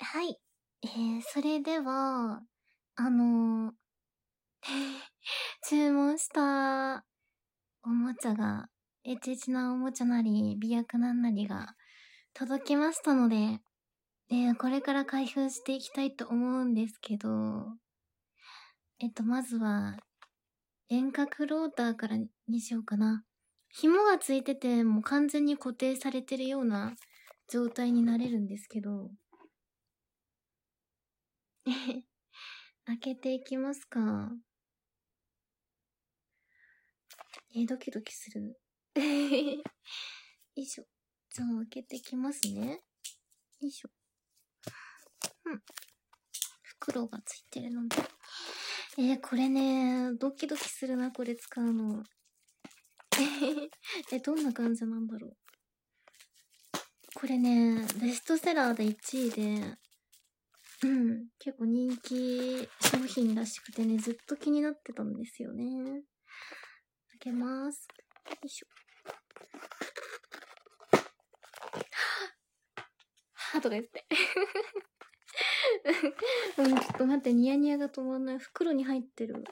はい。それでは、あの注文したおもちゃが、エチエチなおもちゃなり、美薬なんなりが届きましたので、これから開封していきたいと思うんですけど、まずは、遠隔ローターからにしようかな。紐がついてて、もう完全に固定されてるような状態になれるんですけど、開けていきますか。ドキドキする。よいしょ。じゃあ開けていきますね。よいしょ。袋がついてるので。これね、ドキドキするな、これ使うの。どんな感じなんだろう。これね、ベストセラーで1位で、結構人気商品らしくてね、ずっと気になってたんですよね。開けます。よいしょ。はぁとか言って。ちょっと待って、ニヤニヤが止まんない。袋に入ってる。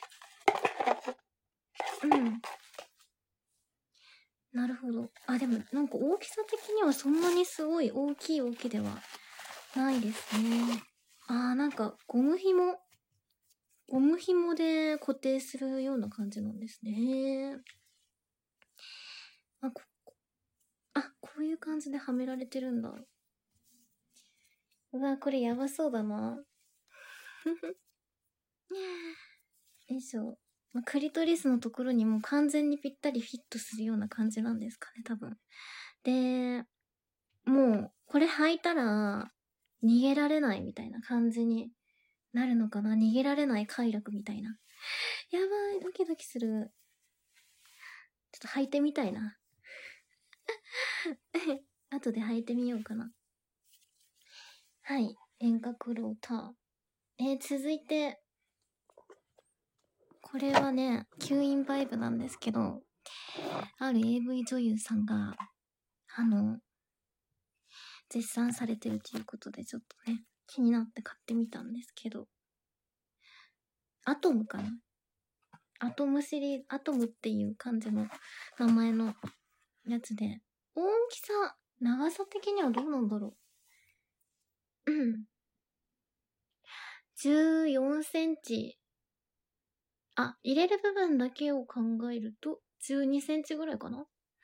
なるほど。あ、でもなんか大きさ的にはそんなにすごい大きいわけではないですね。なんかゴム紐で固定するような感じなんですね。こういう感じではめられてるんだ。うわ、これやばそうだな。よいしょ。クリトリスのところにもう完全にぴったりフィットするような感じなんですかね、多分。で、もう、これ履いたら、逃げられないみたいな感じになるのかな。逃げられない快楽みたいな。やばい、ドキドキする。ちょっと履いてみたいな。後で履いてみようかな。はい。遠隔ローター。続いて、これはね、吸引バイブなんですけど、ある AV 女優さんが、絶賛されてるということで、ちょっとね、気になって買ってみたんですけど、アトムかな？アトムっていう感じの名前のやつで、大きさ、長さ的にはどうなんだろう。14センチ。入れる部分だけを考えると、12センチぐらいかな？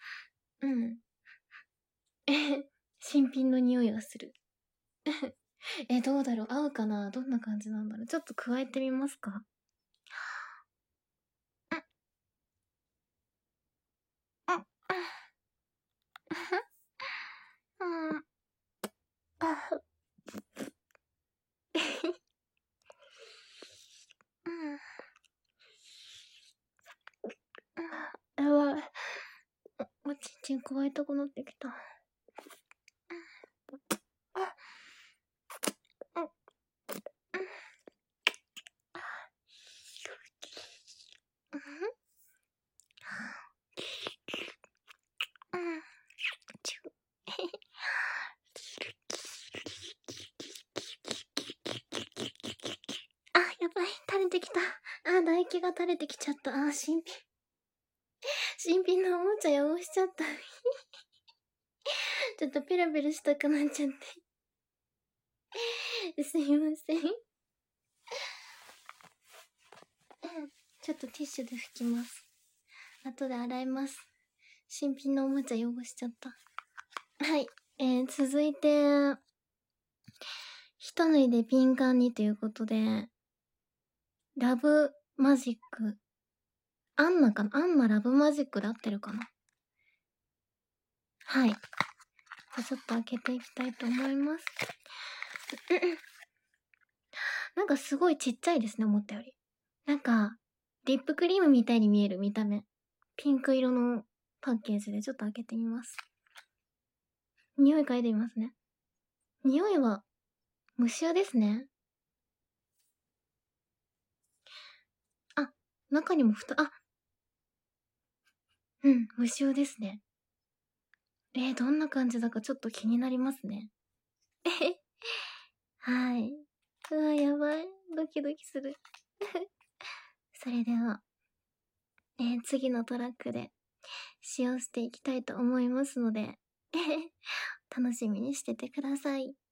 新品の匂いがする。どうだろう？合うかな？どんな感じなんだろう？ちょっと加えてみますか？やばい。おちんちん加えたくなってきた。やばい。垂れてきた。唾液が垂れてきちゃった。新品のおもちゃ汚しちゃった。ちょっとペラペラしたくなっちゃって。すいません。ちょっとティッシュで拭きます。後で洗います。新品のおもちゃ汚しちゃった。はい。続いて、一縫いでピンカンにということで、ラブマジック。アンナラブマジックで合ってるかな？はい。じゃあちょっと開けていきたいと思います。なんかすごいちっちゃいですね、思ったより。なんか、リップクリームみたいに見える見た目。ピンク色のパッケージでちょっと開けてみます。匂い嗅いでみますね。匂いは、無臭ですね。中にも無臭ですね。どんな感じだかちょっと気になりますね。 はい。うわ、やばい。ドキドキする。それでは、次のトラックで使用していきたいと思いますので、楽しみにしててください。